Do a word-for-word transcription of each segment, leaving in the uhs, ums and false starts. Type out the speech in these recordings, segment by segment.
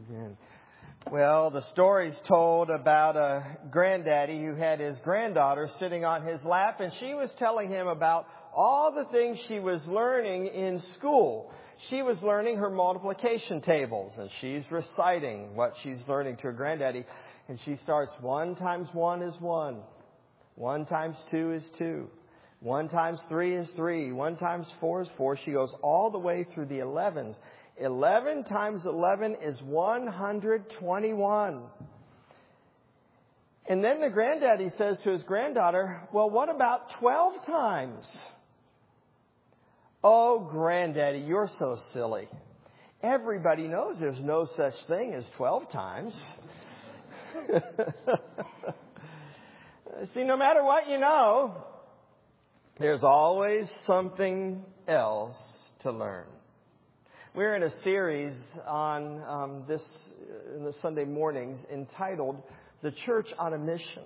Amen. Well, the story's told about a granddaddy who had his granddaughter sitting on his lap, and she was telling him about all the things she was learning in school. She was learning her multiplication tables, and she's reciting what she's learning to her granddaddy. And she starts, one times one is one. One times two is two. One times three is three. One times four is four. She goes all the way through the elevens. Eleven times eleven is one hundred twenty-one. And then the granddaddy says to his granddaughter, well, what about twelve times? Oh, granddaddy, you're so silly. Everybody knows there's no such thing as twelve times. See, no matter what you know, there's always something else to learn. We're in a series on um, this in the Sunday mornings entitled "The Church on a Mission,"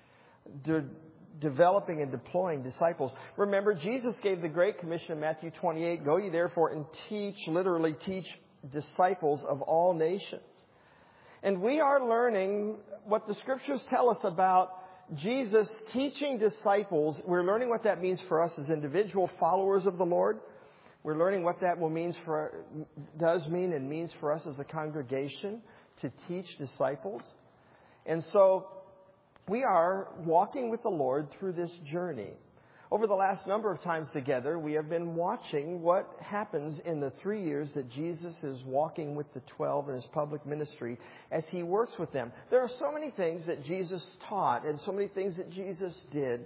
De- developing and deploying disciples. Remember, Jesus gave the Great Commission in Matthew twenty-eight: "Go ye therefore and teach," literally teach disciples of all nations. And we are learning what the Scriptures tell us about Jesus teaching disciples. We're learning what that means for us as individual followers of the Lord. We're learning what that will means for does mean and means for us as a congregation to teach disciples. And so we are walking with the Lord through this journey. Over the last number of times together, we have been watching what happens in the three years that Jesus is walking with the twelve in his public ministry as he works with them. There are so many things that Jesus taught and so many things that Jesus did.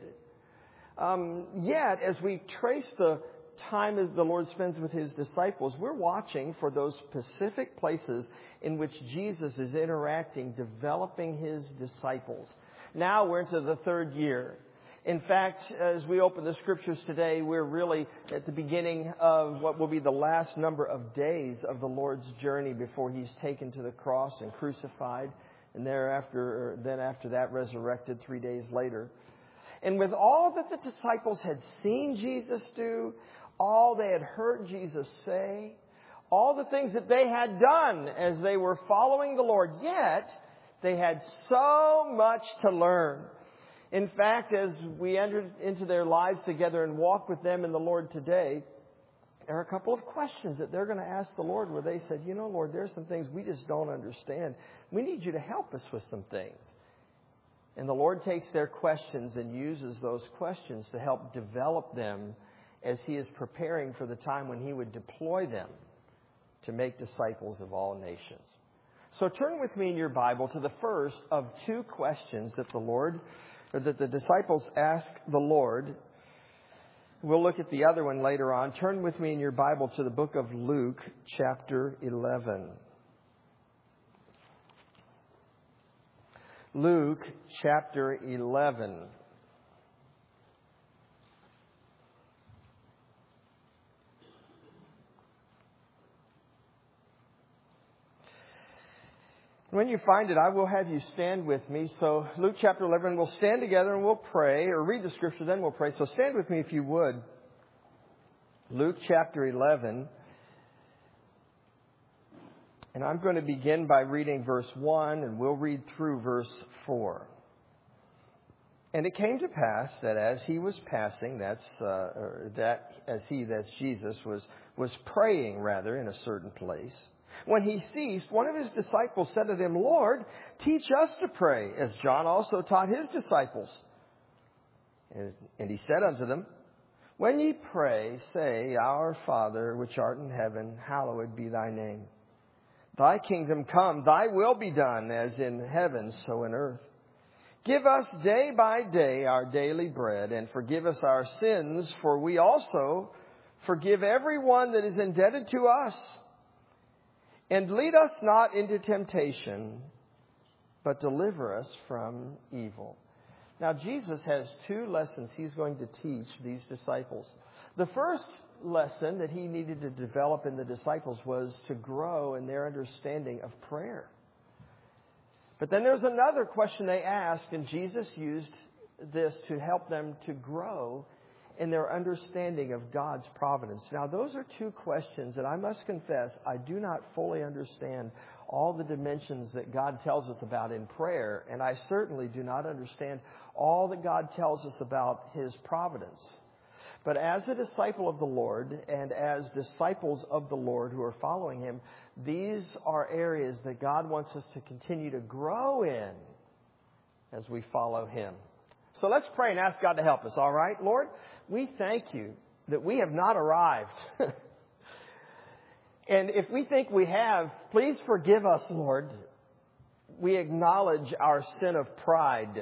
Um, yet, as we trace the time as the Lord spends with his disciples, we're watching for those specific places in which Jesus is interacting, developing his disciples. Now we're into the third year. In fact, as we open the Scriptures today, we're really at the beginning of what will be the last number of days of the Lord's journey before he's taken to the cross and crucified, and thereafter, then after that, resurrected three days later. And with all that the disciples had seen Jesus do, all they had heard Jesus say, all the things that they had done as they were following the Lord, yet they had so much to learn. In fact, as we entered into their lives together and walk with them in the Lord today, there are a couple of questions that they're going to ask the Lord where they said, you know, Lord, there's some things we just don't understand. We need you to help us with some things. And the Lord takes their questions and uses those questions to help develop them as he is preparing for the time when he would deploy them to make disciples of all nations. So turn with me in your Bible to the first of two questions that the Lord, or that the disciples ask the Lord. We'll look at the other one later on. Turn with me in your Bible to the book of Luke, chapter eleven. Luke, chapter eleven. When you find it, I will have you stand with me. So Luke chapter eleven, we'll stand together and we'll pray, or read the Scripture, then we'll pray. So stand with me if you would. Luke chapter eleven. And I'm going to begin by reading verse one, and we'll read through verse four. And it came to pass that as he was passing, that's uh, or that as he, that's Jesus, was was praying rather in a certain place. When he ceased, one of his disciples said to him, Lord, teach us to pray, as John also taught his disciples. And he said unto them, when ye pray, say, Our Father, which art in heaven, hallowed be thy name. Thy kingdom come, thy will be done, as in heaven, so in earth. Give us day by day our daily bread, and forgive us our sins, for we also forgive everyone that is indebted to us. And lead us not into temptation, but deliver us from evil. Now, Jesus has two lessons he's going to teach these disciples. The first lesson that he needed to develop in the disciples was to grow in their understanding of prayer. But then there's another question they asked, and Jesus used this to help them to grow and their understanding of God's providence. Now, those are two questions that I must confess I do not fully understand all the dimensions that God tells us about in prayer, and I certainly do not understand all that God tells us about His providence. But as a disciple of the Lord and as disciples of the Lord who are following Him, these are areas that God wants us to continue to grow in as we follow Him. So let's pray and ask God to help us, all right? Lord, we thank You that we have not arrived. And if we think we have, please forgive us, Lord. We acknowledge our sin of pride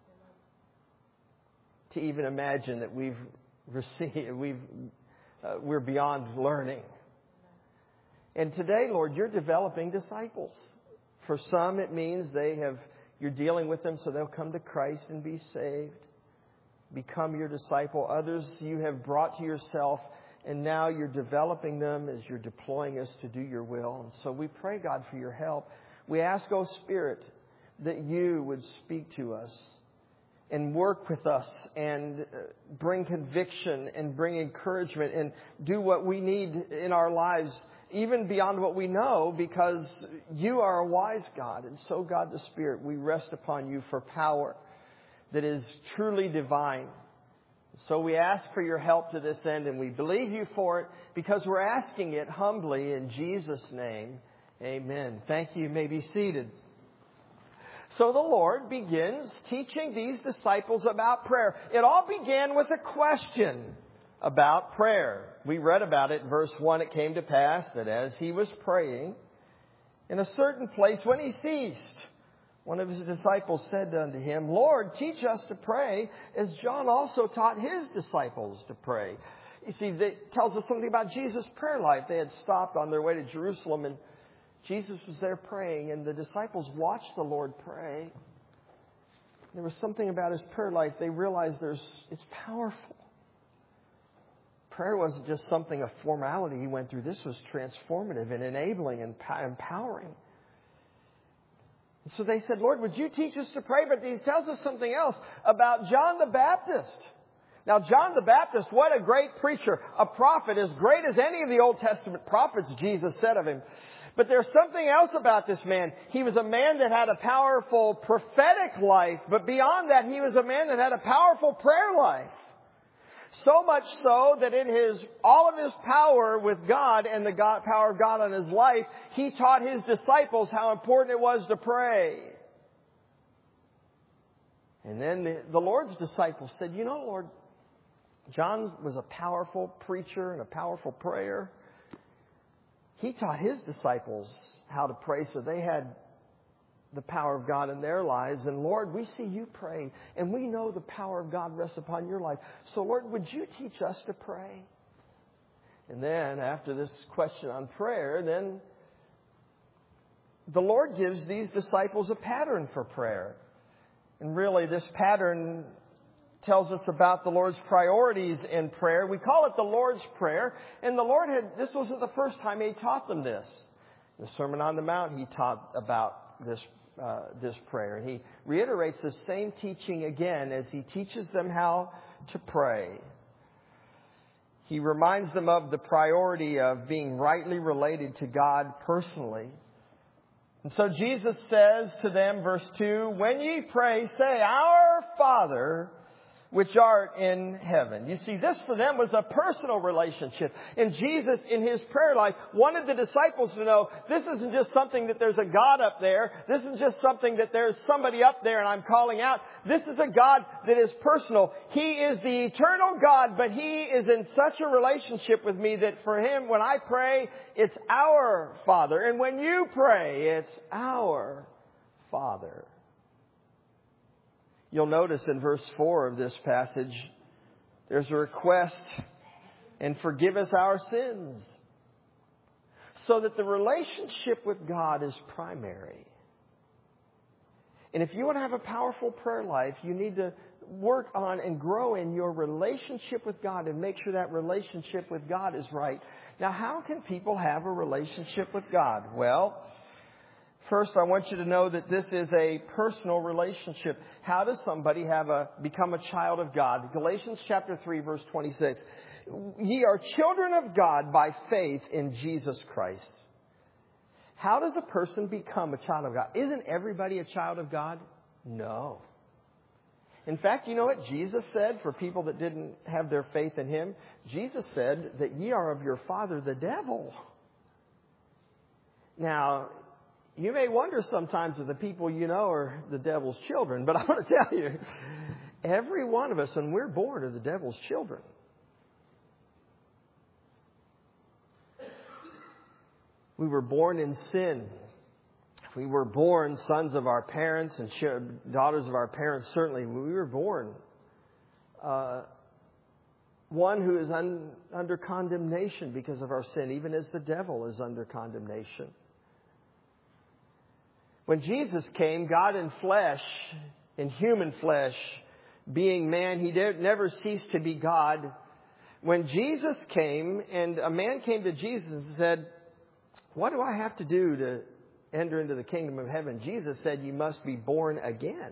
to even imagine that we've received, we've, uh, we're beyond learning. And today, Lord, You're developing disciples. For some, it means they have, You're dealing with them so they'll come to Christ and be saved, become Your disciple. Others You have brought to Yourself, and now You're developing them as You're deploying us to do Your will. And so we pray, God, for Your help. We ask, oh Spirit, that You would speak to us and work with us and bring conviction and bring encouragement and do what we need in our lives, even beyond what we know, because You are a wise God. And so, God the Spirit, we rest upon You for power that is truly divine. So we ask for Your help to this end, and we believe You for it because we're asking it humbly in Jesus' name. Amen. Thank you. You may be seated. So the Lord begins teaching these disciples about prayer. It all began with a question about prayer. We read about it in verse one. It came to pass that as He was praying in a certain place, when He ceased, one of His disciples said unto Him, Lord, teach us to pray, as John also taught his disciples to pray. You see, that tells us something about Jesus' prayer life. They had stopped on their way to Jerusalem, and Jesus was there praying, and the disciples watched the Lord pray. There was something about His prayer life. They realized there's it's powerful. Prayer wasn't just something, a formality He went through. This was transformative and enabling and empowering. So they said, Lord, would You teach us to pray? But He tells us something else about John the Baptist. Now, John the Baptist, what a great preacher, a prophet as great as any of the Old Testament prophets, Jesus said of him. But there's something else about this man. He was a man that had a powerful prophetic life, but beyond that, he was a man that had a powerful prayer life. So much so that in his all of his power with God and the God, power of God on his life, he taught his disciples how important it was to pray. And then the, the Lord's disciples said, you know, Lord, John was a powerful preacher and a powerful prayer. He taught his disciples how to pray, so they had the power of God in their lives. And Lord, we see You pray, and we know the power of God rests upon Your life. So Lord, would You teach us to pray? And then after this question on prayer, then the Lord gives these disciples a pattern for prayer. And really this pattern tells us about the Lord's priorities in prayer. We call it the Lord's Prayer. And the Lord had, this wasn't the first time He taught them this. In the Sermon on the Mount, He taught about this Uh, this prayer. And He reiterates the same teaching again as He teaches them how to pray. He reminds them of the priority of being rightly related to God personally. And so Jesus says to them, verse two, when ye pray, say, Our Father, which art in heaven. You see, this for them was a personal relationship. And Jesus, in His prayer life, wanted the disciples to know this isn't just something that there's a God up there. This isn't just something that there's somebody up there and I'm calling out. This is a God that is personal. He is the eternal God, but He is in such a relationship with me that for Him, when I pray, it's our Father. And when you pray, it's our Father. You'll notice in verse four of this passage, there's a request, and forgive us our sins. So that the relationship with God is primary. And if you want to have a powerful prayer life, you need to work on and grow in your relationship with God and make sure that relationship with God is right. Now, how can people have a relationship with God? Well, First, I want you to know that this is a personal relationship. How does somebody have a become a child of God? Galatians chapter three, verse twenty-six. Ye are children of God by faith in Jesus Christ. How does a person become a child of God? Isn't everybody a child of God? No. In fact, you know what Jesus said for people that didn't have their faith in Him? Jesus said that ye are of your father, the devil. Now, you may wonder sometimes if the people you know are the devil's children, but I want to tell you, every one of us, when we're born, are the devil's children. We were born in sin. We were born sons of our parents and daughters of our parents. Certainly, we were born uh, one who is un, under condemnation because of our sin, even as the devil is under condemnation. When Jesus came, God in flesh, in human flesh, being man, He did, never ceased to be God. When Jesus came and a man came to Jesus and said, what do I have to do to enter into the kingdom of heaven? Jesus said, you must be born again.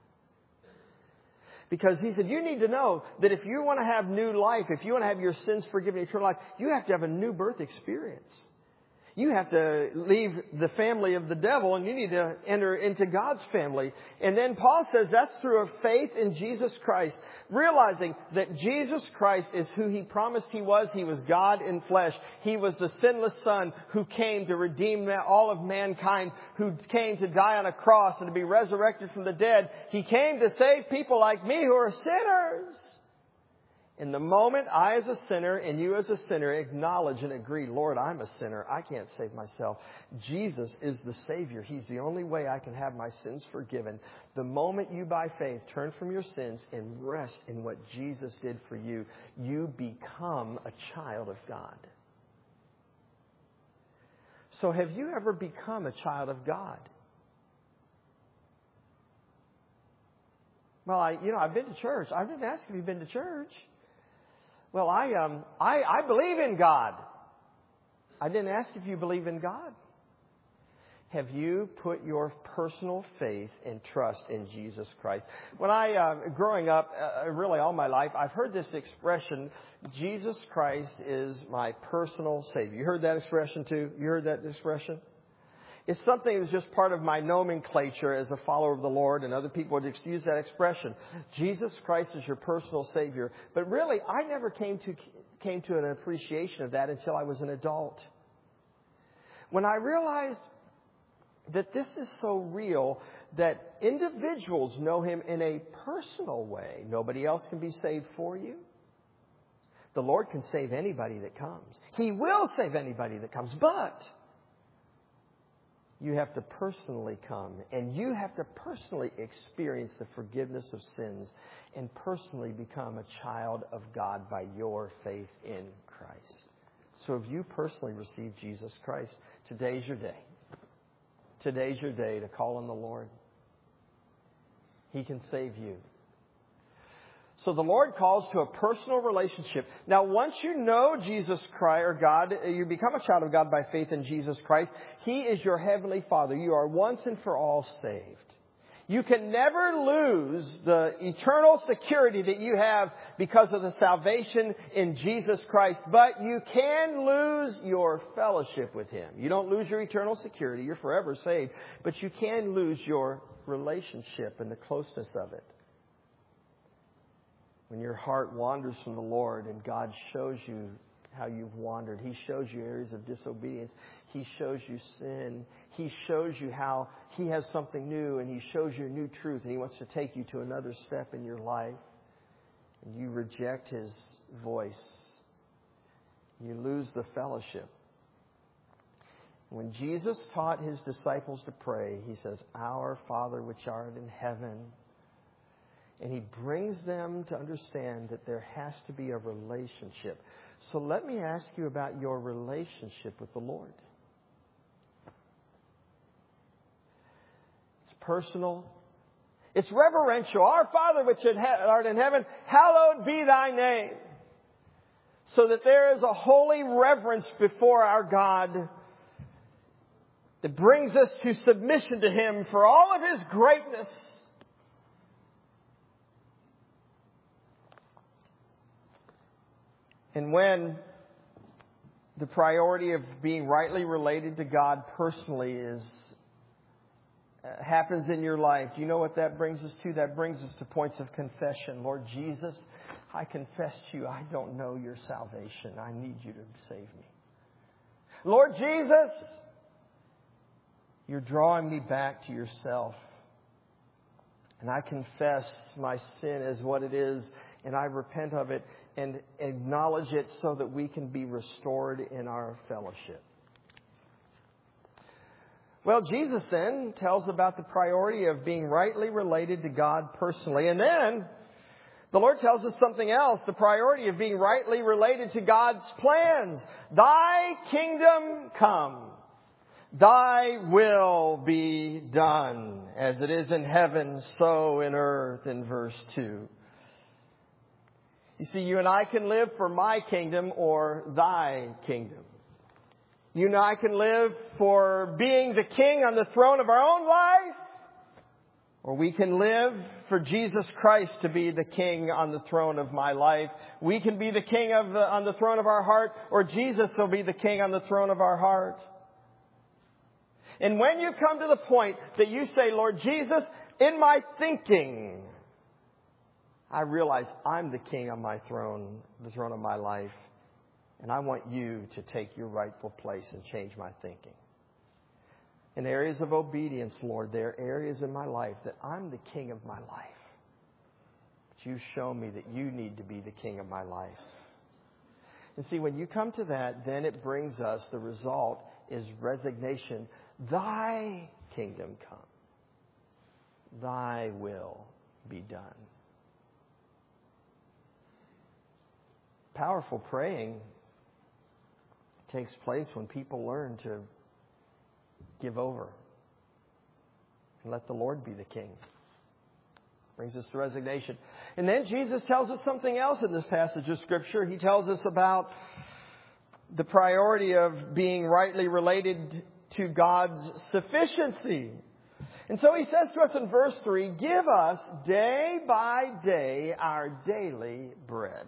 Because He said, you need to know that if you want to have new life, if you want to have your sins forgiven, eternal life, you have to have a new birth experience. You have to leave the family of the devil and you need to enter into God's family. And then Paul says that's through a faith in Jesus Christ. Realizing that Jesus Christ is who He promised He was. He was God in flesh. He was the sinless Son who came to redeem all of mankind, who came to die on a cross and to be resurrected from the dead. He came to save people like me who are sinners. In the moment I as a sinner and you as a sinner acknowledge and agree, Lord, I'm a sinner. I can't save myself. Jesus is the Savior. He's the only way I can have my sins forgiven. The moment you by faith turn from your sins and rest in what Jesus did for you, you become a child of God. So have you ever become a child of God? Well, I, you know, I've been to church. I didn't ask if you've been to church. Well, I um I, I believe in God. I didn't ask if you believe in God. Have you put your personal faith and trust in Jesus Christ? When I, uh, growing up, uh, really all my life, I've heard this expression, Jesus Christ is my personal Savior. You heard that expression too? You heard that expression? It's something that's just part of my nomenclature as a follower of the Lord, and other people would use that expression. Jesus Christ is your personal Savior. But really, I never came to came to an appreciation of that until I was an adult. When I realized that this is so real that individuals know Him in a personal way. Nobody else can be saved for you. The Lord can save anybody that comes. He will save anybody that comes, but you have to personally come, and you have to personally experience the forgiveness of sins and personally become a child of God by your faith in Christ. So if you personally receive Jesus Christ, today's your day. Today's your day to call on the Lord. He can save you. So the Lord calls to a personal relationship. Now, once you know Jesus Christ, or God, you become a child of God by faith in Jesus Christ. He is your heavenly Father. You are once and for all saved. You can never lose the eternal security that you have because of the salvation in Jesus Christ. But you can lose your fellowship with Him. You don't lose your eternal security. You're forever saved. But you can lose your relationship and the closeness of it. When your heart wanders from the Lord and God shows you how you've wandered. He shows you areas of disobedience. He shows you sin. He shows you how He has something new, and He shows you a new truth, and He wants to take you to another step in your life. And you reject His voice. You lose the fellowship. When Jesus taught His disciples to pray, He says, Our Father which art in heaven. And He brings them to understand that there has to be a relationship. So let me ask you about your relationship with the Lord. It's personal. It's reverential. Our Father which art in heaven, hallowed be Thy name. So that there is a holy reverence before our God. that brings us to submission to Him for all of His greatness. And when the priority of being rightly related to God personally is uh, happens in your life, do you know what that brings us to? That brings us to points of confession. Lord Jesus, I confess to you, I don't know your salvation. I need you to save me. Lord Jesus, you're drawing me back to yourself. And I confess my sin as what it is, and I repent of it and acknowledge it so that we can be restored in our fellowship. Well, Jesus then tells about the priority of being rightly related to God personally. And then the Lord tells us something else, the priority of being rightly related to God's plans. Thy kingdom come. Thy will be done, as it is in heaven, so in earth, in verse two. You see, you and I can live for my kingdom or thy kingdom. You and I can live for being the king on the throne of our own life, or we can live for Jesus Christ to be the king on the throne of my life. We can be the king of the, on the throne of our heart, or Jesus will be the king on the throne of our heart. And when you come to the point that you say, Lord Jesus, in my thinking, I realize I'm the king on my throne, the throne of my life. And I want you to take your rightful place and change my thinking. In areas of obedience, Lord, there are areas in my life that I'm the king of my life. But you show me that you need to be the king of my life. And see, when you come to that, then it brings us, the result is resignation. Thy kingdom come. Thy will be done. Powerful praying takes place when people learn to give over and let the Lord be the king. Brings us to resignation. And then Jesus tells us something else in this passage of Scripture. He tells us about the priority of being rightly related to God's sufficiency. And so He says to us in verse three, give us day by day our daily bread.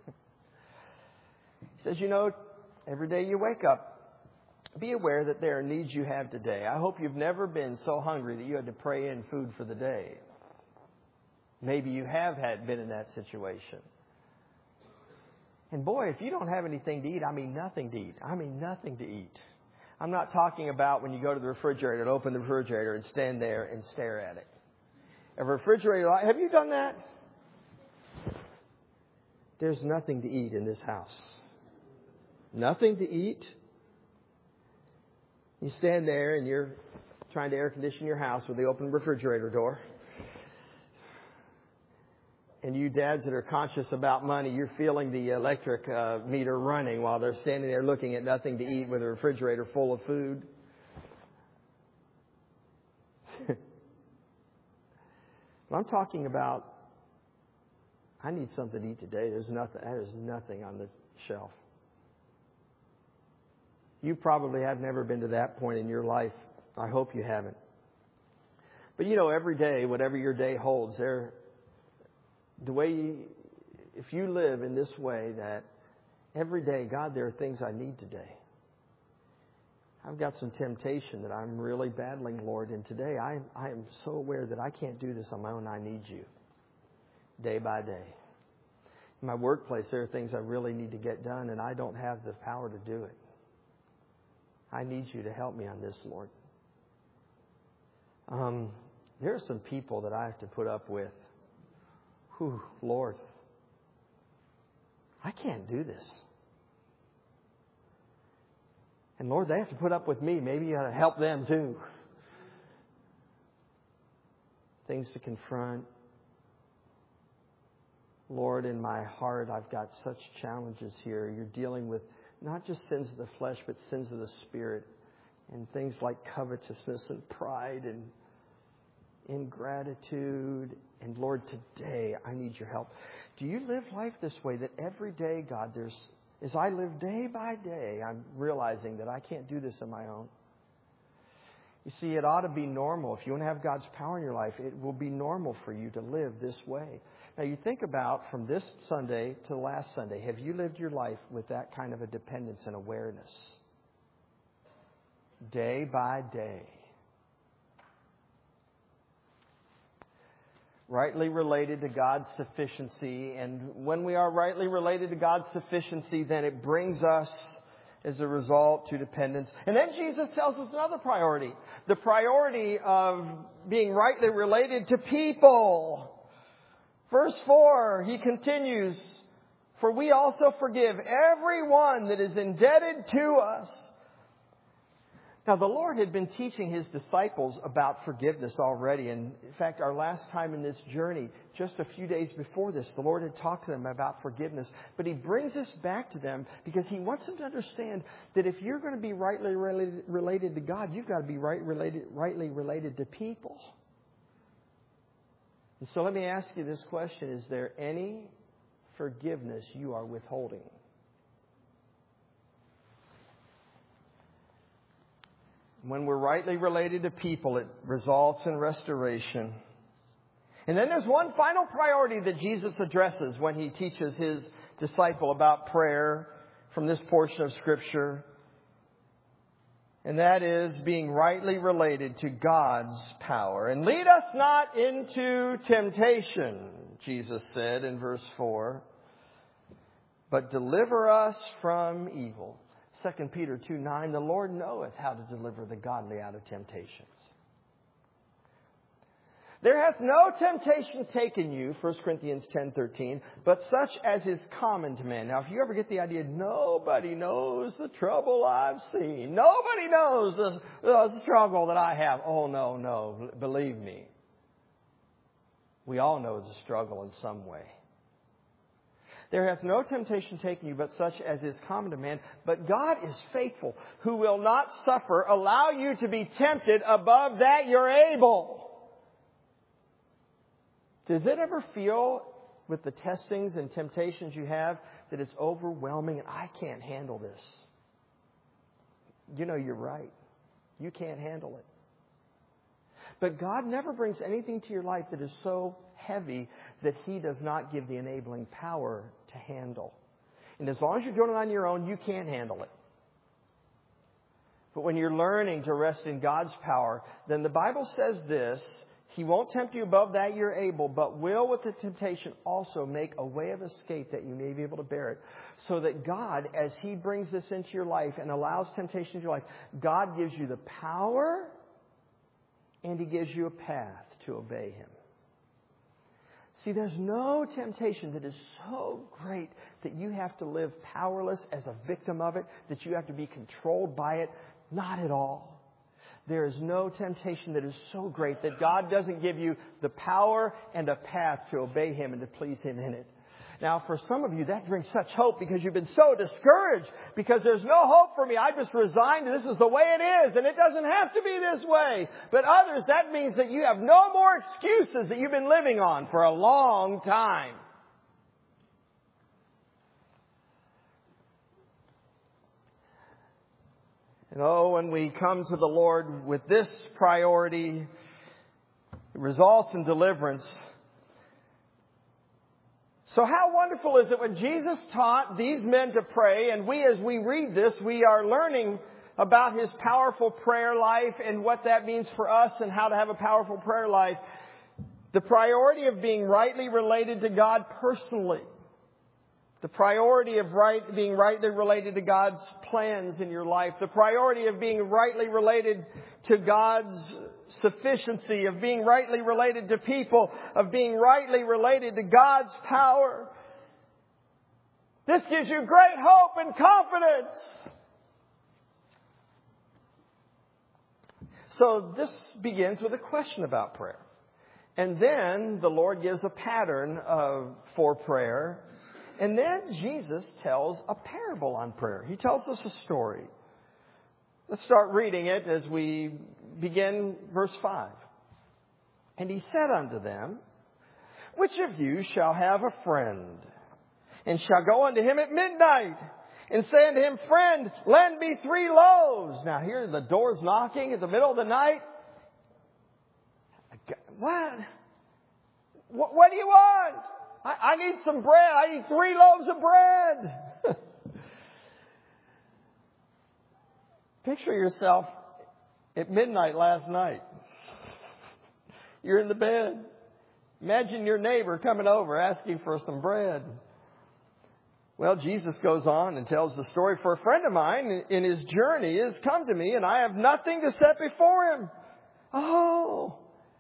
He says, you know, every day you wake up, be aware that there are needs you have today. I hope you've never been so hungry that you had to pray in food for the day. Maybe you have had been in that situation. And boy, if you don't have anything to eat, I mean nothing to eat. I mean nothing to eat. I'm not talking about when you go to the refrigerator and open the refrigerator and stand there and stare at it. A refrigerator, have you done that? There's nothing to eat in this house. Nothing to eat. You stand there and you're trying to air condition your house with the open refrigerator door. And you dads that are conscious about money, you're feeling the electric uh, meter running while they're standing there looking at nothing to eat with a refrigerator full of food. Well, I'm talking about, I need something to eat today. There's nothing, there's nothing on the shelf. You probably have never been to that point in your life. I hope you haven't. But you know, every day, whatever your day holds, there, the way, you, if you live in this way, that every day, God, there are things I need today. I've got some temptation that I'm really battling, Lord, and today I, I am so aware that I can't do this on my own. I need you, day by day. In my workplace, there are things I really need to get done, and I don't have the power to do it. I need you to help me on this, Lord. Um, there are some people that I have to put up with. Whew, Lord, I can't do this. And Lord, they have to put up with me. Maybe you ought to help them too. Things to confront. Lord, in my heart, I've got such challenges here. You're dealing with not just sins of the flesh, but sins of the spirit. And things like covetousness and pride and ingratitude. And Lord, today I need your help. Do you live life this way, that every day, God, there's, as I live day by day, I'm realizing that I can't do this on my own. You see, it ought to be normal. If you want to have God's power in your life, it will be normal for you to live this way. Now, you think about from this Sunday to last Sunday, have you lived your life with that kind of a dependence and awareness? Day by day. Rightly related to God's sufficiency. And when we are rightly related to God's sufficiency, then it brings us, as a result, to dependence. And then Jesus tells us another priority. The priority of being rightly related to people. Verse four, he continues, "For we also forgive everyone that is indebted to us." Now, the Lord had been teaching His disciples about forgiveness already. And in fact, our last time in this journey, just a few days before this, the Lord had talked to them about forgiveness. But He brings us back to them because He wants them to understand that if you're going to be rightly related, related to God, you've got to be right related, rightly related to people. And so let me ask you this question. Is there any forgiveness you are withholding? When we're rightly related to people, it results in restoration. And then there's one final priority that Jesus addresses when He teaches His disciple about prayer from this portion of Scripture. And that is being rightly related to God's power. And lead us not into temptation, Jesus said in verse four, but deliver us from evil. Second Peter two nine, the Lord knoweth how to deliver the godly out of temptations. There hath no temptation taken you, First Corinthians ten thirteen, but such as is common to man. Now, if you ever get the idea, nobody knows the trouble I've seen. Nobody knows the, the struggle that I have. Oh, no, no. Believe me. We all know the struggle in some way. There hath no temptation taken you, but such as is common to man. But God is faithful, who will not suffer, allow you to be tempted above that you're able. Does it ever feel with the testings and temptations you have that it's overwhelming and I can't handle this? You know you're right. You can't handle it. But God never brings anything to your life that is so heavy that He does not give the enabling power to handle. And as long as you're doing it on your own, you can't handle it. But when you're learning to rest in God's power, then the Bible says this, He won't tempt you above that you're able, but will with the temptation also make a way of escape that you may be able to bear it. So that God, as He brings this into your life and allows temptation into your life, God gives you the power and He gives you a path to obey Him. See, there's no temptation that is so great that you have to live powerless as a victim of it, that you have to be controlled by it. Not at all. There is no temptation that is so great that God doesn't give you the power and a path to obey Him and to please Him in it. Now, for some of you, that brings such hope because you've been so discouraged because there's no hope for me. I just resigned and this is the way it is and it doesn't have to be this way. But others, that means that you have no more excuses that you've been living on for a long time. And oh, when we come to the Lord with this priority, it results in deliverance. So how wonderful is it when Jesus taught these men to pray, and we, as we read this, we are learning about His powerful prayer life and what that means for us and how to have a powerful prayer life. The priority of being rightly related to God personally. The priority of right, being rightly related to God's plans in your life. The priority of being rightly related to God's sufficiency. Of being rightly related to people. Of being rightly related to God's power. This gives you great hope and confidence. So this begins with a question about prayer. And then the Lord gives a pattern of, for prayer. And then Jesus tells a parable on prayer. He tells us a story. Let's start reading it as we begin verse five. And He said unto them, Which of you shall have a friend, and shall go unto him at midnight, and say unto him, Friend, lend me three loaves. Now here the door's knocking at the middle of the night. What? What, what do you want? I, I need some bread. I need three loaves of bread. Picture yourself at midnight last night. You're in the bed. Imagine your neighbor coming over asking for some bread. Well, Jesus goes on and tells the story. For a friend of mine in his journey has come to me and I have nothing to set before him. Oh,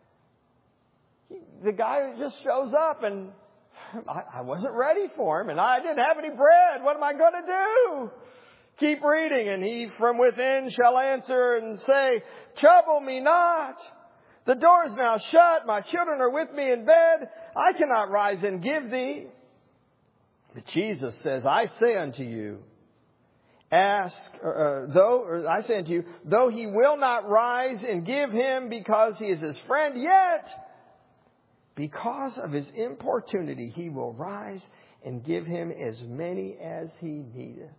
the guy just shows up and I, I wasn't ready for him and I didn't have any bread. What am I going to do? Keep reading. And he from within shall answer and say, Trouble me not. The door is now shut. My children are with me in bed. I cannot rise and give thee. But Jesus says, I say unto you, ask, uh, though, or I say unto you, though he will not rise and give him because he is his friend, yet because of his importunity, he will rise and give him as many as he needeth.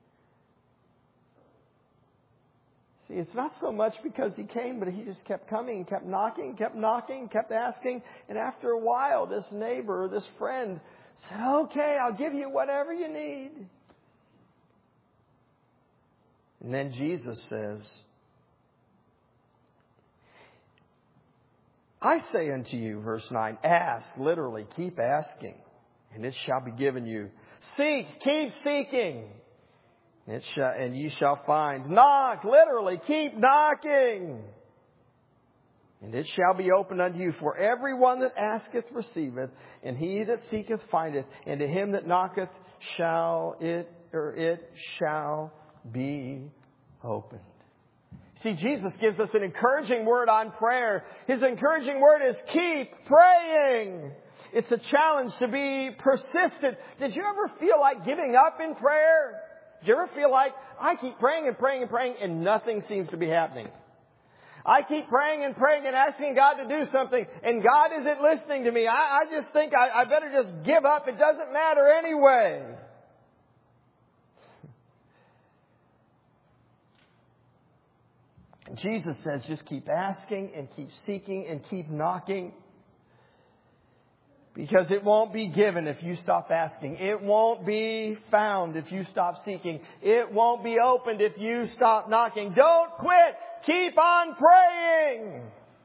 See, it's not so much because he came, but he just kept coming, kept knocking, kept knocking, kept asking. And after a while, this neighbor, this friend said, okay, I'll give you whatever you need. And then Jesus says, I say unto you, verse nine, ask, literally, keep asking, and it shall be given you. Seek, keep seeking, it shall, and ye shall find. Knock, literally, keep knocking, and it shall be opened unto you. For everyone that asketh receiveth, and he that seeketh findeth, and to him that knocketh shall it, or it shall be opened. See, Jesus gives us an encouraging word on prayer. His encouraging word is keep praying. It's a challenge to be persistent. Did you ever feel like giving up in prayer? Did you ever feel like I keep praying and praying and praying and nothing seems to be happening? I keep praying and praying and asking God to do something and God isn't listening to me. I, I just think I, I better just give up. It doesn't matter anyway. Jesus says just keep asking and keep seeking and keep knocking. Because it won't be given if you stop asking. It won't be found if you stop seeking. It won't be opened if you stop knocking. Don't quit. Keep on praying.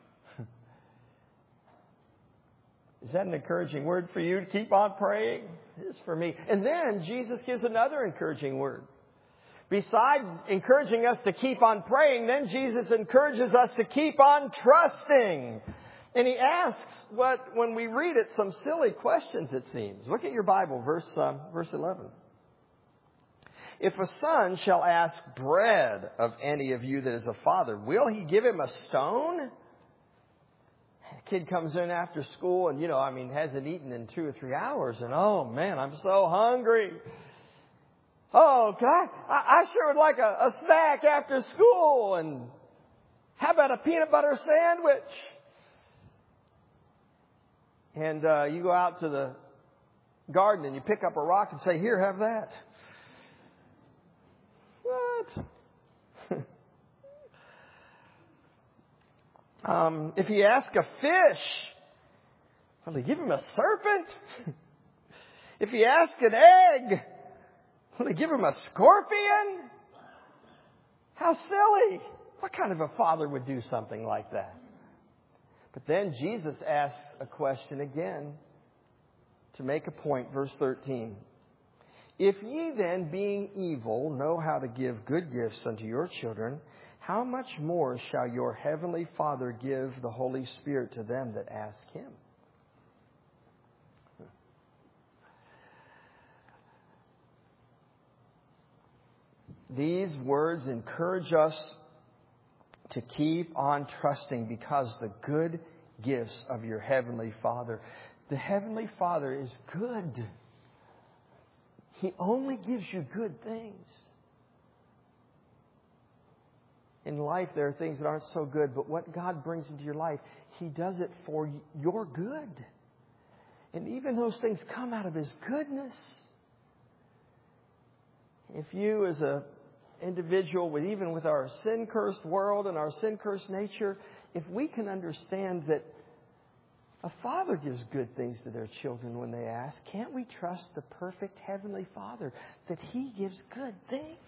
Is that an encouraging word for you to keep on praying? It is for me. And then Jesus gives another encouraging word. Besides encouraging us to keep on praying, then Jesus encourages us to keep on trusting. And he asks what, when we read it, some silly questions, it seems. Look at your Bible, verse, um, verse eleven. If a son shall ask bread of any of you that is a father, will he give him a stone? A kid comes in after school and, you know, I mean, hasn't eaten in two or three hours. And, oh, man, I'm so hungry. Oh, can I, I, I sure would like a, a snack after school. And how about a peanut butter sandwich? And uh, you go out to the garden and you pick up a rock and say, here, have that. What? um, if he asks a fish, will he give him a serpent? If he asks an egg, will he give him a scorpion? How silly. What kind of a father would do something like that? But then Jesus asks a question again to make a point. Verse thirteen. If ye then, being evil, know how to give good gifts unto your children, how much more shall your heavenly Father give the Holy Spirit to them that ask him? These words encourage us to keep on trusting because the good gifts of your Heavenly Father. The Heavenly Father is good. He only gives you good things. In life, there are things that aren't so good, but what God brings into your life, He does it for your good. And even those things come out of His goodness. If you as a individual, with even with our sin-cursed world and our sin-cursed nature, if we can understand that a father gives good things to their children when they ask, can't we trust the perfect Heavenly Father that He gives good things?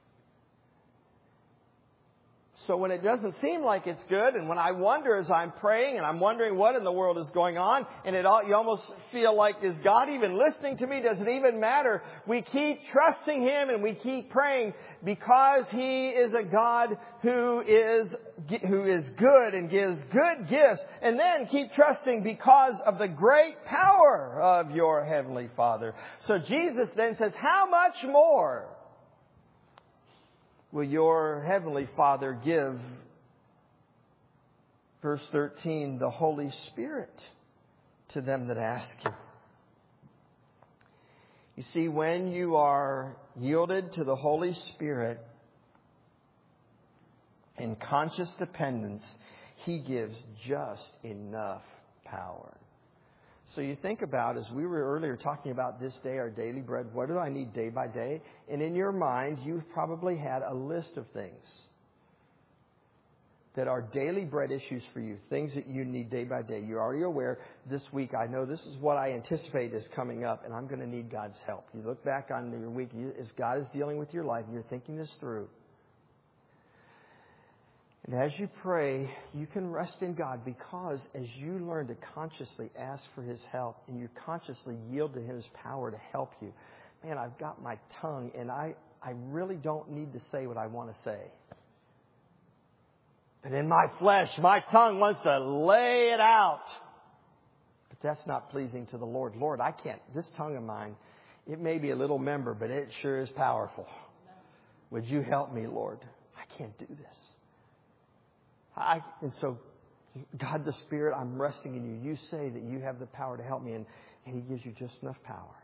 So when it doesn't seem like it's good, and when I wonder as I'm praying, and I'm wondering what in the world is going on, and it all, you almost feel like, is God even listening to me? Does it even matter? We keep trusting Him and we keep praying because He is a God who is, who is good and gives good gifts. And then keep trusting because of the great power of your Heavenly Father. So Jesus then says, how much more will your Heavenly Father give, verse thirteen, the Holy Spirit to them that ask Him? You see, when you are yielded to the Holy Spirit in conscious dependence, He gives just enough power. So you think about, as we were earlier talking about this day, our daily bread, what do I need day by day? And in your mind, you've probably had a list of things that are daily bread issues for you, things that you need day by day. You're already aware this week, I know this is what I anticipate is coming up, and I'm going to need God's help. You look back on your week as God is dealing with your life, and you're thinking this through. And as you pray, you can rest in God, because as you learn to consciously ask for His help and you consciously yield to His power to help you, man, I've got my tongue and I, I really don't need to say what I want to say. But in my flesh, my tongue wants to lay it out. But that's not pleasing to the Lord. Lord, I can't. This tongue of mine, it may be a little member, but it sure is powerful. Would you help me, Lord? I can't do this. I, and so, God the Spirit, I'm resting in you. You say that you have the power to help me, and, and He gives you just enough power.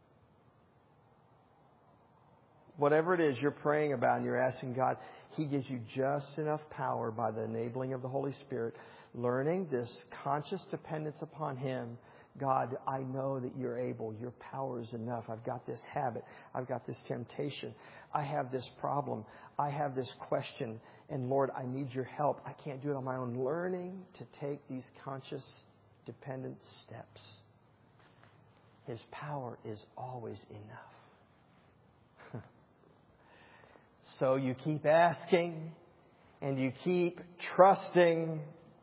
Whatever it is you're praying about and you're asking God, He gives you just enough power by the enabling of the Holy Spirit. Learning this conscious dependence upon Him. God, I know that you're able. Your power is enough. I've got this habit. I've got this temptation. I have this problem. I have this question. And Lord, I need your help. I can't do it on my own. Learning to take these conscious, dependent steps. His power is always enough. So you keep asking and you keep trusting.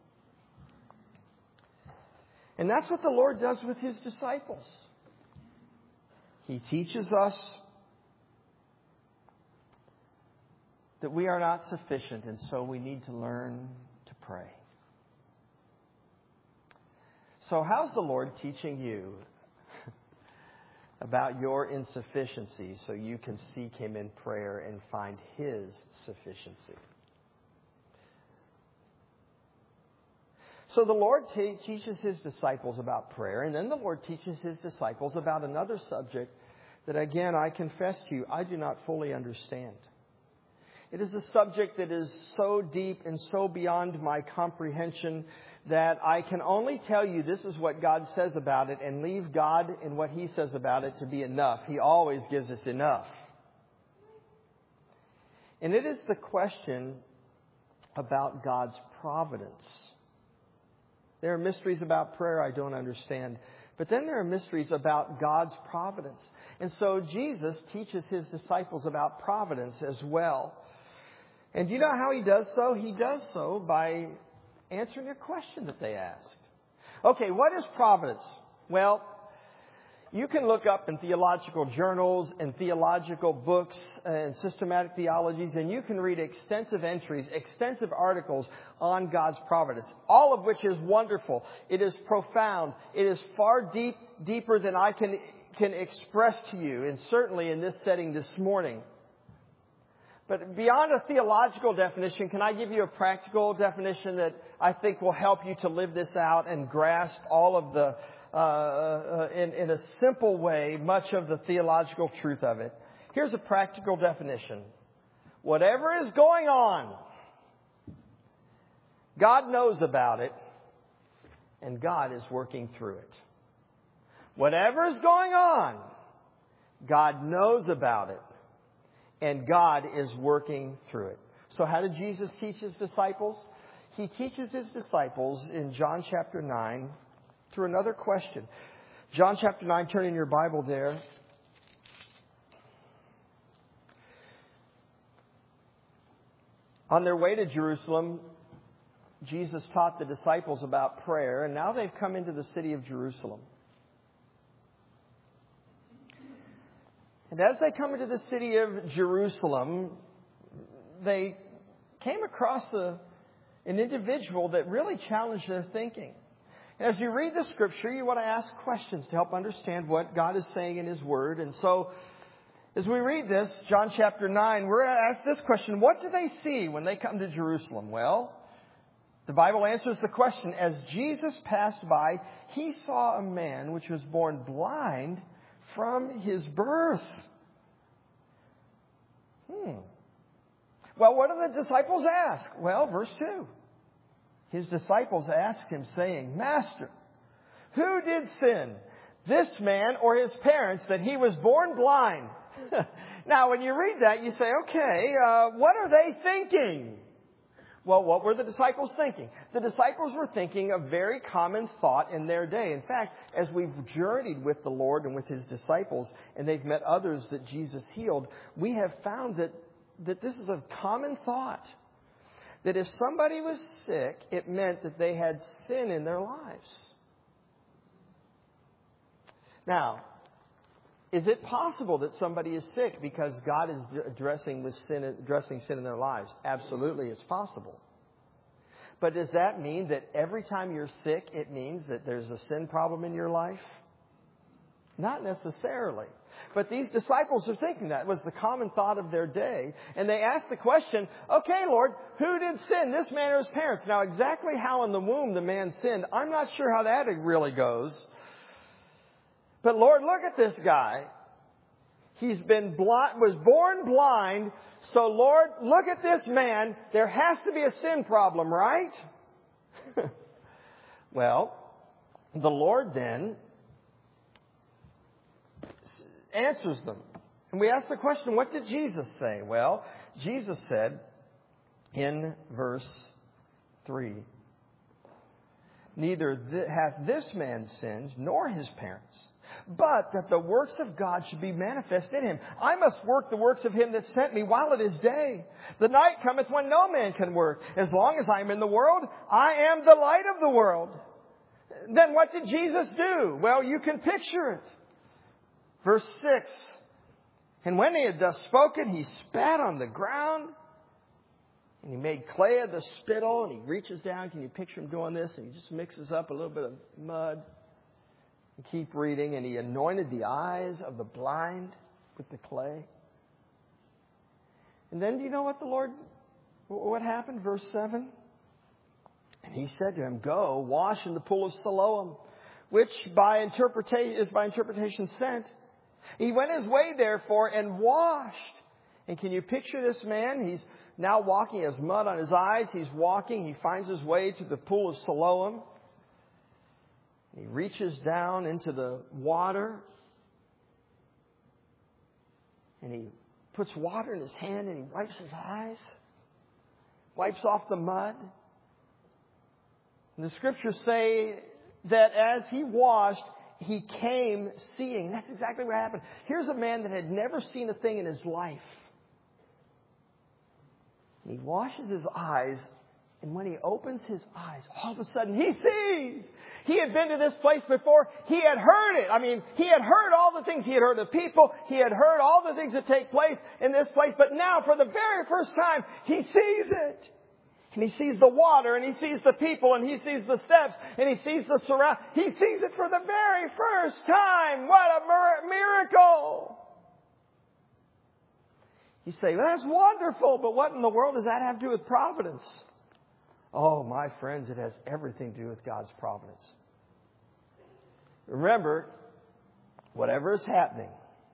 And that's what the Lord does with His disciples. He teaches us that we are not sufficient, and so we need to learn to pray. So how's the Lord teaching you about your insufficiency so you can seek Him in prayer and find His sufficiency? So the Lord te- teaches His disciples about prayer, and then the Lord teaches His disciples about another subject that, again, I confess to you, I do not fully understand. It is a subject that is so deep and so beyond my comprehension that I can only tell you this is what God says about it and leave God and what He says about it to be enough. He always gives us enough. And it is the question about God's providence. There are mysteries about prayer I don't understand. But then there are mysteries about God's providence. And so Jesus teaches His disciples about providence as well. And do you know how He does so? He does so by answering a question that they asked. Okay, what is providence? Well, you can look up in theological journals and theological books and systematic theologies, and you can read extensive entries, extensive articles on God's providence, all of which is wonderful. It is profound. It is far deep, deeper than I can, can express to you, and certainly in this setting this morning. But beyond a theological definition, can I give you a practical definition that I think will help you to live this out and grasp all of the Uh, in, in a simple way, much of the theological truth of it. Here's a practical definition. Whatever is going on, God knows about it, and God is working through it. Whatever is going on, God knows about it, And God is working through it. So how did Jesus teach His disciples? He teaches His disciples in John chapter nine through another question. John chapter nine, turn in your Bible there. On their way to Jerusalem, Jesus taught the disciples about prayer, and now they've come into the city of Jerusalem. And as they come into the city of Jerusalem, they came across a, an individual that really challenged their thinking. And as you read the Scripture, you want to ask questions to help understand what God is saying in His Word. And so, as we read this, John chapter nine, we're going to ask this question: what do they see when they come to Jerusalem? Well, the Bible answers the question. As Jesus passed by, He saw a man which was born blind from his birth. Hmm. Well, what do the disciples ask? Well, verse two. His disciples asked Him, saying, Master, who did sin, this man or his parents, that he was born blind? Now, when you read that, you say, okay, uh, what are they thinking? Well, what were the disciples thinking? The disciples were thinking a very common thought in their day. In fact, as we've journeyed with the Lord and with His disciples, and they've met others that Jesus healed, we have found that, that this is a common thought. That if somebody was sick, it meant that they had sin in their lives. Now, is it possible that somebody is sick because God is addressing with sin, addressing sin in their lives? Absolutely, it's possible. But does that mean that every time you're sick, it means that there's a sin problem in your life? Not necessarily. But these disciples are thinking that. It was the common thought of their day. And they asked the question, okay, Lord, who did sin, this man or his parents? Now, exactly how in the womb the man sinned, I'm not sure how that really goes. But Lord, look at this guy. He's been blind, was born blind. So Lord, look at this man. There has to be a sin problem, right? Well, the Lord then answers them. And we ask the question, what did Jesus say? Well, Jesus said in verse three, neither th- hath this man sinned, nor his parents, but that the works of God should be manifest in him. I must work the works of Him that sent me while it is day. The night cometh when no man can work. As long as I am in the world, I am the light of the world. Then what did Jesus do? Well, you can picture it. Verse six. And when He had thus spoken, He spat on the ground, and He made clay of the spittle, and He reaches down. Can you picture Him doing this? And He just mixes up a little bit of mud. Keep reading. And He anointed the eyes of the blind with the clay. And then do you know what the Lord, what happened? Verse seven. And He said to him, go, wash in the pool of Siloam, which by interpretation is by interpretation sent. He went his way, therefore, and washed. And can you picture this man? He's now walking, he has mud on his eyes. He's walking. He finds his way to the pool of Siloam. He reaches down into the water, and he puts water in his hand, and he wipes his eyes, wipes off the mud. And the Scriptures say that as he washed, he came seeing. That's exactly what happened. Here's a man that had never seen a thing in his life. He washes his eyes. And when he opens his eyes, all of a sudden he sees. He had been to this place before. He had heard it. I mean, he had heard all the things. He had heard of people. He had heard all the things that take place in this place. But now, for the very first time, he sees it. And he sees the water, and he sees the people, and he sees the steps, and he sees the surround. He sees it for the very first time. What a mir- miracle! You say, well, that's wonderful, but what in the world does that have to do with providence? Oh, my friends, it has everything to do with God's providence. Remember, whatever is happening,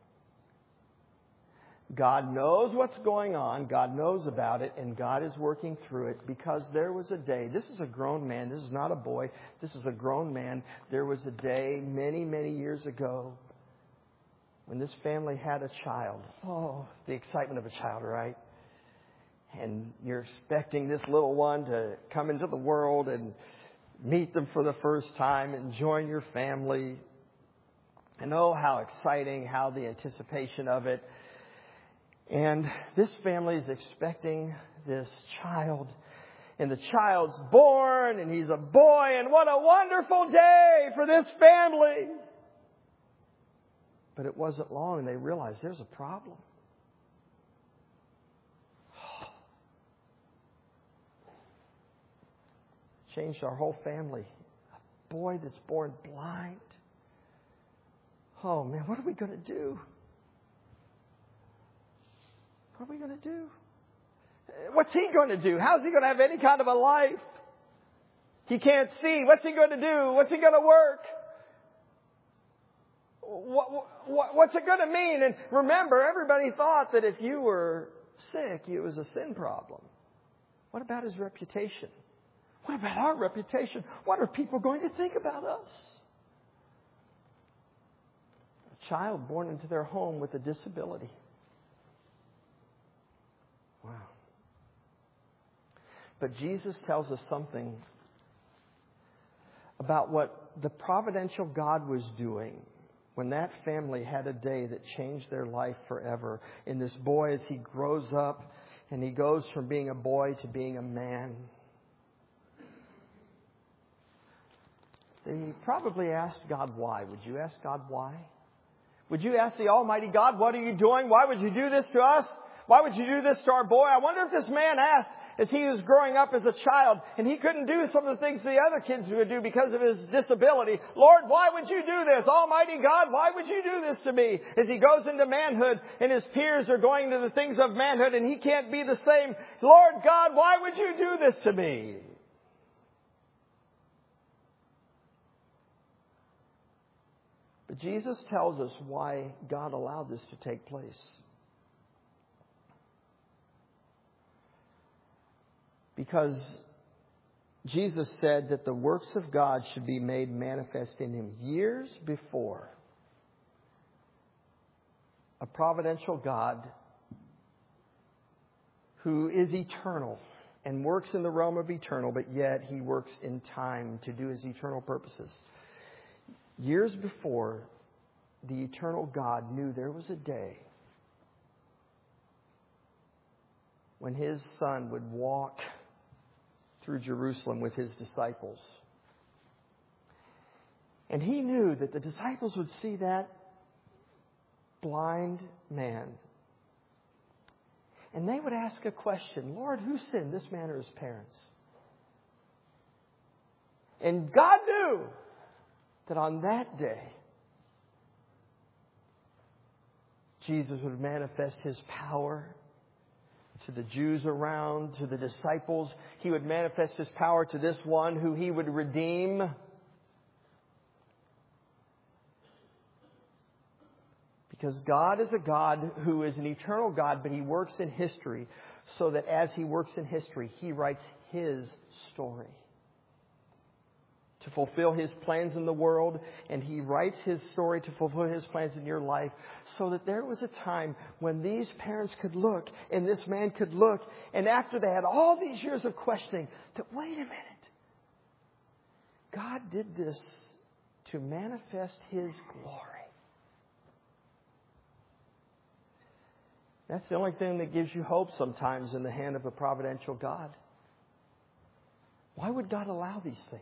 God knows what's going on. God knows about it, and God is working through it, because there was a day. This is a grown man. This is not a boy. This is a grown man. There was a day many, many years ago when this family had a child. Oh, the excitement of a child, right? And you're expecting this little one to come into the world and meet them for the first time and join your family. And oh, how exciting, how the anticipation of it. And this family is expecting this child. And the child's born, and he's a boy, and what a wonderful day for this family. But it wasn't long, and they realized there's a problem. Changed our whole family. A boy that's born blind. Oh, man, what are we going to do? What are we going to do? What's he going to do? How's he going to have any kind of a life? He can't see. What's he going to do? What's he going to work? What, what, what's it going to mean? And remember, everybody thought that if you were sick, it was a sin problem. What about his reputation? What about our reputation? What are people going to think about us? A child born into their home with a disability. Wow. But Jesus tells us something about what the providential God was doing when that family had a day that changed their life forever. In this boy, as he grows up and he goes from being a boy to being a man. They probably asked God why. Would you ask God why? Would you ask the Almighty God, what are you doing? Why would you do this to us? Why would you do this to our boy? I wonder if this man asked as he was growing up as a child and he couldn't do some of the things the other kids would do because of his disability. Lord, why would you do this? Almighty God, why would you do this to me? As he goes into manhood and his peers are going to the things of manhood and he can't be the same. Lord God, why would you do this to me? But Jesus tells us why God allowed this to take place. Because Jesus said that the works of God should be made manifest in him years before. A providential God who is eternal and works in the realm of eternal, but yet he works in time to do his eternal purposes. Years before, the eternal God knew there was a day when his Son would walk through Jerusalem with his disciples. And he knew that the disciples would see that blind man. And they would ask a question, Lord, who sinned, this man or his parents? And God knew that on that day, Jesus would manifest his power to the Jews around, to the disciples. He would manifest his power to this one who he would redeem. Because God is a God who is an eternal God, but he works in history so that as he works in history, he writes his story to fulfill his plans in the world, and he writes his story to fulfill his plans in your life, so that there was a time when these parents could look and this man could look, and after they had all these years of questioning, that wait a minute, God did this to manifest his glory. That's the only thing that gives you hope sometimes in the hand of a providential God. Why would God allow these things?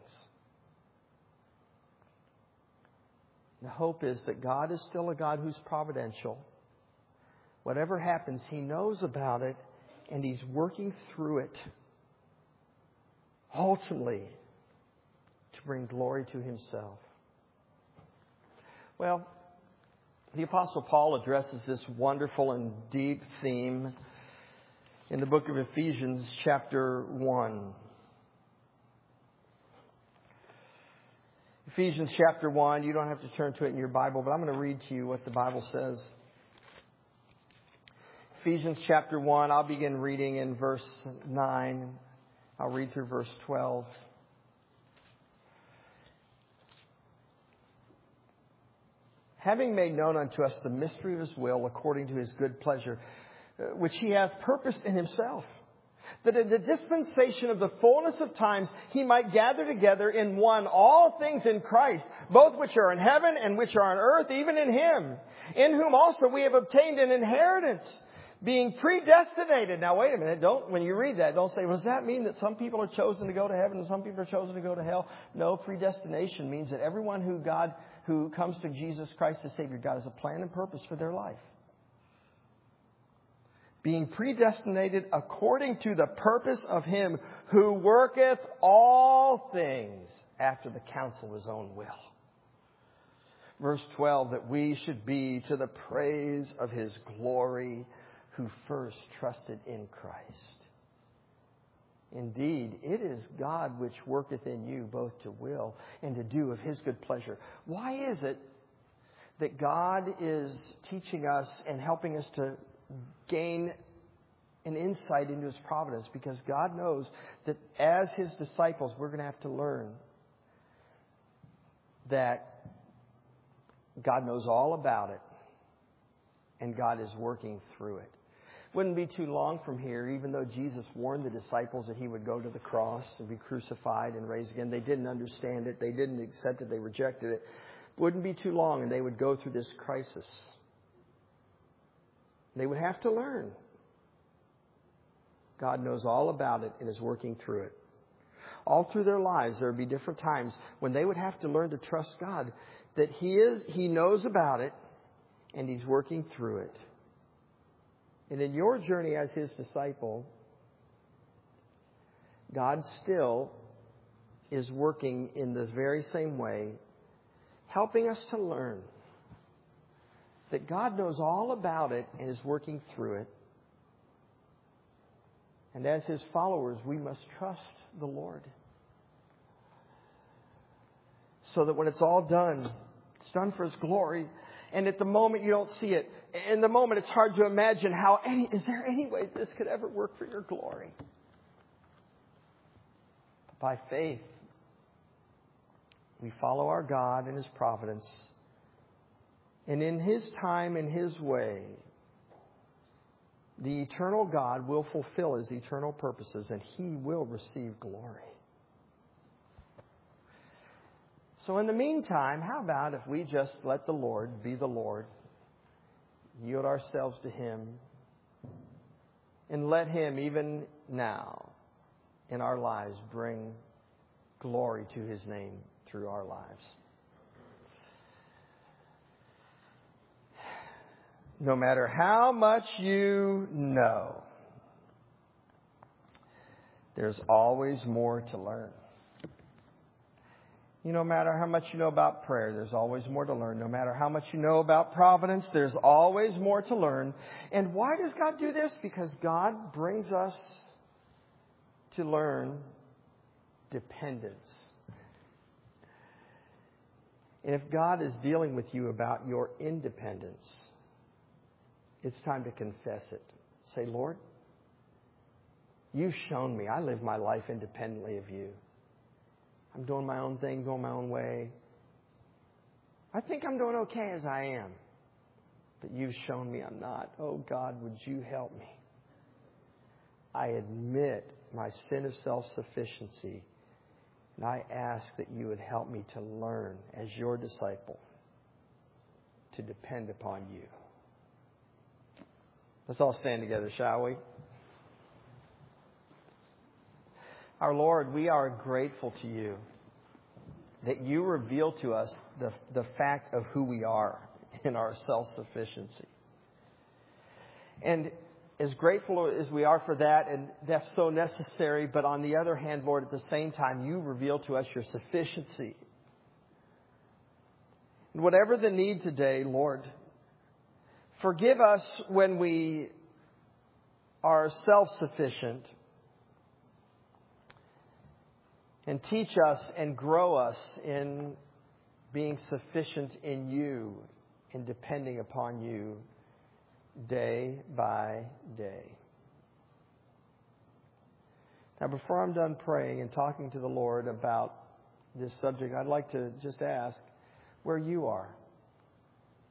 The hope is that God is still a God who's providential. Whatever happens, he knows about it, and he's working through it, ultimately, to bring glory to himself. Well, the Apostle Paul addresses this wonderful and deep theme in the book of Ephesians chapter one. Ephesians chapter one, you don't have to turn to it in your Bible, but I'm going to read to you what the Bible says. Ephesians chapter one, I'll begin reading in verse nine. I'll read through verse twelve. having made known unto us the mystery of his will according to his good pleasure, which he hath purposed in himself, that in the dispensation of the fullness of times he might gather together in one all things in Christ, both which are in heaven and which are on earth, even in him, in whom also we have obtained an inheritance, being predestinated. Now wait a minute, don't, when you read that, don't say, well, does that mean that some people are chosen to go to heaven and some people are chosen to go to hell? No, predestination means that everyone who God, who comes to Jesus Christ as Savior, God has a plan and purpose for their life. Being predestinated according to the purpose of him who worketh all things after the counsel of his own will. Verse twelve, that we should be to the praise of his glory who first trusted in Christ. Indeed, it is God which worketh in you both to will and to do of his good pleasure. Why is it that God is teaching us and helping us to gain an insight into his providence? Because God knows that as his disciples, we're going to have to learn that God knows all about it and God is working through it. Wouldn't be too long from here, even though Jesus warned the disciples that he would go to the cross and be crucified and raised again. They didn't understand it. They didn't accept it. They rejected it. Wouldn't be too long and they would go through this crisis. They would have to learn. God knows all about it and is working through it. All through their lives, there would be different times when they would have to learn to trust God, that he is, he knows about it and he's working through it. And in your journey as his disciple, God still is working in the very same way, helping us to learn that God knows all about it and is working through it. And as his followers, we must trust the Lord. So that when it's all done, it's done for his glory. And at the moment you don't see it. In the moment it's hard to imagine how, any, is there any way this could ever work for your glory? But by faith, we follow our God and his providence. And in his time and his way, the eternal God will fulfill his eternal purposes and he will receive glory. So in the meantime, how about if we just let the Lord be the Lord, yield ourselves to him, and let him even now in our lives bring glory to his name through our lives. No matter how much you know, there's always more to learn. You know, no matter how much you know about prayer, there's always more to learn. No matter how much you know about providence, there's always more to learn. And why does God do this? Because God brings us to learn dependence. And if God is dealing with you about your independence, it's time to confess it. Say, Lord, you've shown me I live my life independently of you. I'm doing my own thing, going my own way. I think I'm doing okay as I am. But you've shown me I'm not. Oh, God, would you help me? I admit my sin of self-sufficiency. And I ask that you would help me to learn as your disciple to depend upon you. Let's all stand together, shall we? Our Lord, we are grateful to you that you reveal to us the, the fact of who we are in our self-sufficiency. And as grateful as we are for that, and that's so necessary, but on the other hand, Lord, at the same time, you reveal to us your sufficiency. And whatever the need today, Lord, forgive us when we are self-sufficient. And teach us and grow us in being sufficient in you and depending upon you day by day. Now, before I'm done praying and talking to the Lord about this subject, I'd like to just ask where you are.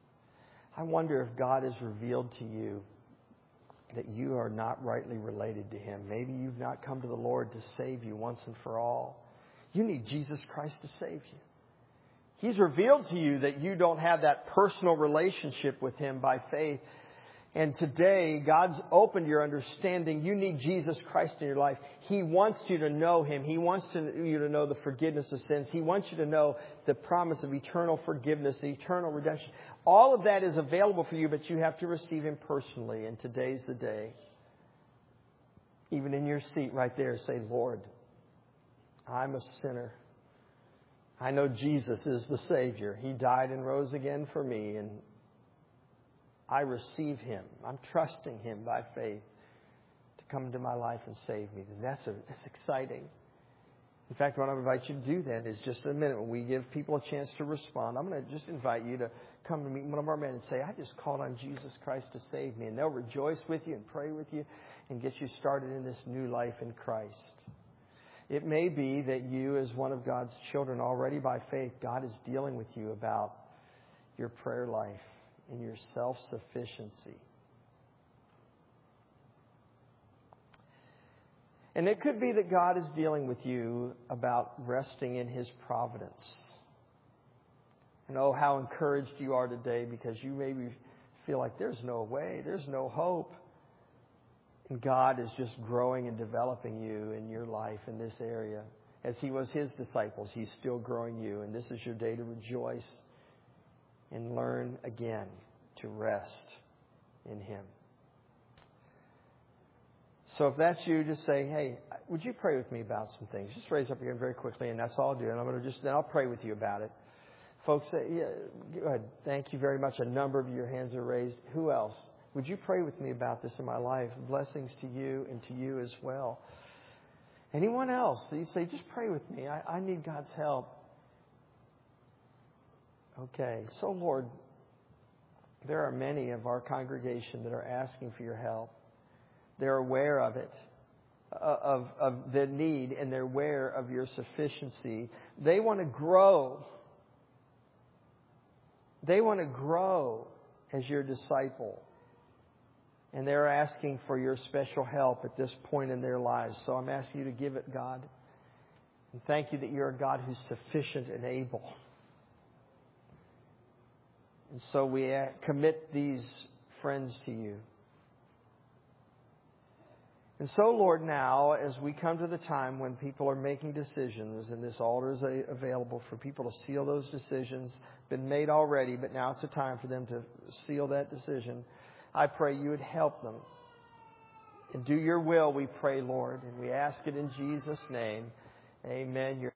I wonder if God has revealed to you that you are not rightly related to Him. Maybe you've not come to the Lord to save you once and for all. You need Jesus Christ to save you. He's revealed to you that you don't have that personal relationship with Him by faith. And today, God's opened your understanding. You need Jesus Christ in your life. He wants you to know Him. He wants to, you to know the forgiveness of sins. He wants you to know the promise of eternal forgiveness, eternal redemption. All of that is available for you, but you have to receive Him personally. And today's the day. Even in your seat right there, say, Lord, I'm a sinner. I know Jesus is the Savior. He died and rose again for me, and I receive Him. I'm trusting Him by faith to come into my life and save me. And that's, a, that's exciting. In fact, what I invite you to do then is just in a minute when we give people a chance to respond, I'm going to just invite you to come to meet one of our men and say, I just called on Jesus Christ to save me. And they'll rejoice with you and pray with you and get you started in this new life in Christ. It may be that you, as one of God's children already by faith, God is dealing with you about your prayer life and your self-sufficiency. And it could be that God is dealing with you about resting in His providence. And oh, how encouraged you are today because you maybe feel like there's no way, there's no hope. And God is just growing and developing you in your life in this area. As He was His disciples, He's still growing you. And this is your day to rejoice and learn again to rest in Him. So if that's you, just say, hey, would you pray with me about some things? Just raise up your hand very quickly, and that's all I'll do. And I'm going to just, then I'll pray with you about it. Folks, say, yeah, go ahead. Thank you very much. A number of your hands are raised. Who else? Would you pray with me about this in my life? Blessings to you and to you as well. Anyone else? So you say, just pray with me. I, I need God's help. Okay. So, Lord, there are many of our congregation that are asking for your help. They're aware of it, of, of the need, and they're aware of your sufficiency. They want to grow. They want to grow as your disciple. And they're asking for your special help at this point in their lives. So I'm asking you to give it, God. And thank you that you're a God who's sufficient and able. And so we commit these friends to you. And so, Lord, now, as we come to the time when people are making decisions, and this altar is available for people to seal those decisions, been made already, but now it's a time for them to seal that decision. I pray you would help them. And do your will, we pray, Lord. And we ask it in Jesus' name. Amen.